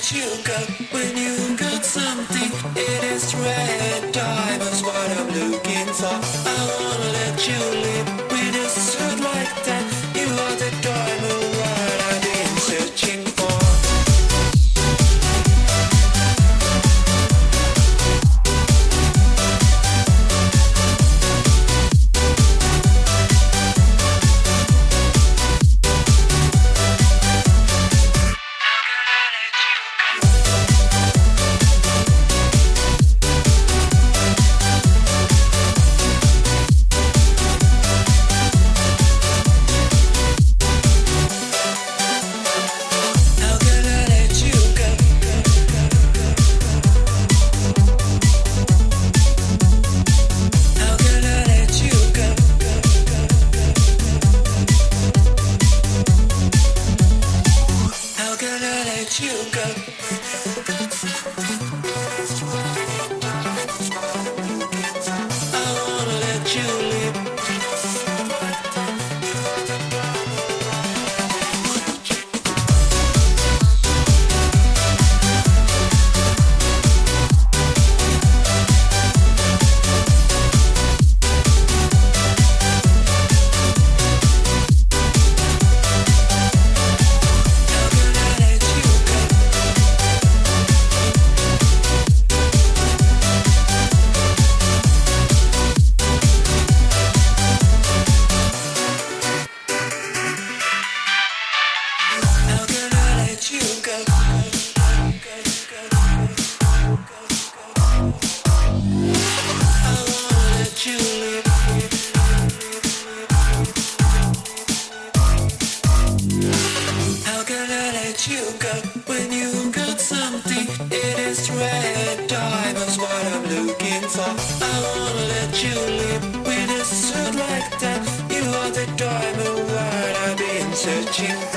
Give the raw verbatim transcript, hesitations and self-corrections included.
let you go when you got something. It is red diamonds, what I'm looking for. I wanna let you live with a suit like that. You are the diamond, what I've been searching for. Searching